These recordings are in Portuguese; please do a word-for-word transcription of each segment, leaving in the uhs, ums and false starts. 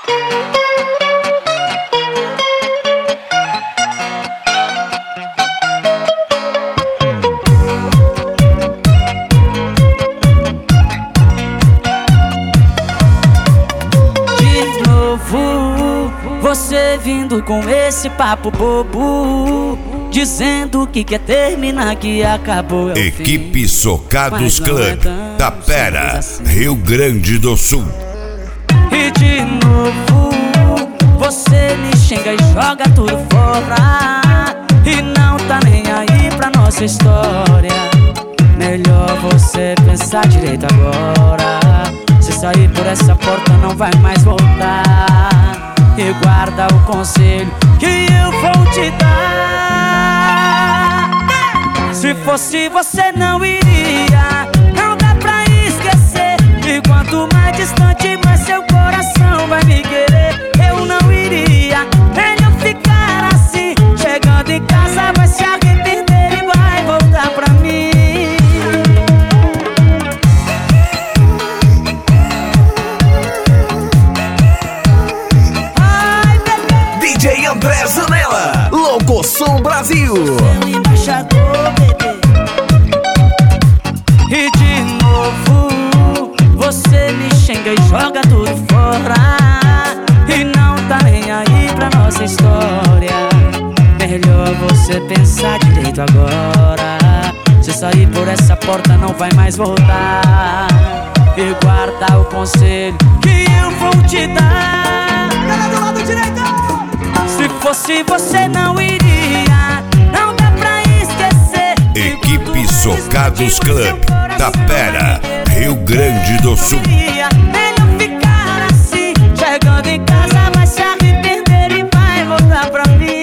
Você vindo com esse papo bobo, dizendo que quer terminar, que acabou. É Equipe fim. Socados Club, Tapera, assim. Rio Grande do Sul. E de novo você me xinga e joga tudo fora, e não tá nem aí pra nossa história. Melhor você pensar direito agora. Se sair por essa porta não vai mais voltar. E guarda o conselho que eu vou te dar. Se fosse você não iria, não dá pra esquecer. E quanto mais distante, mais seu coração vai me querer. Eu não iria, melhor ficar assim. Chegando em casa vai se arrepender e vai voltar pra mim. D J André Zanella, Locosom Brasil. Seu embaixador, bebê. E de novo você me xinga e joga tudo fora, e não tá nem aí pra nossa história. Melhor você pensar direito agora. Se sair por essa porta não vai mais voltar. E guarda o conselho que eu vou te dar. Cara do lado direito. Se fosse você não iria, não dá pra esquecer. Equipe Socados Club, Tapera, Rio Grande do Sul. Melhor ficar assim. Chegando em casa vai se arrepender e vai voltar pra mim.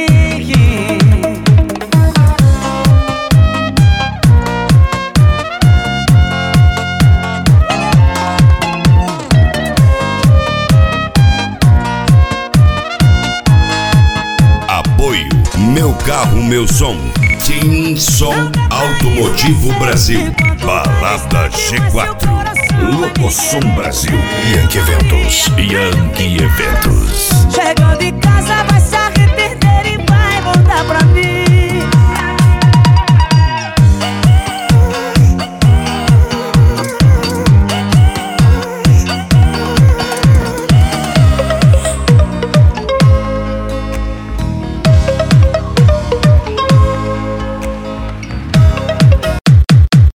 Meu carro, meu som. Team Som Automotivo Brasil. Balada G quatro. Locosom Brasil. Yankee Eventos. Yankee Eventos. Chegando em casa vai se arrepender e vai voltar pra mim.